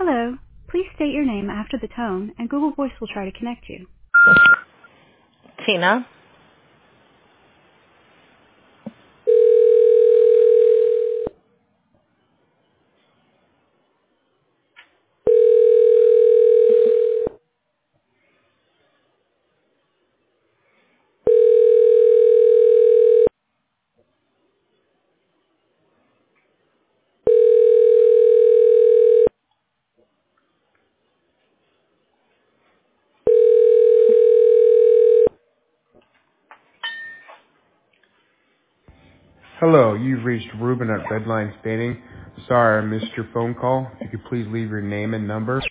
Hello. Please state your name after the tone, and Google Voice will try to connect you. Tina. Hello, you've reached Ruben at Redline Spanning. Sorry I missed your phone call. If you could please leave your name and number.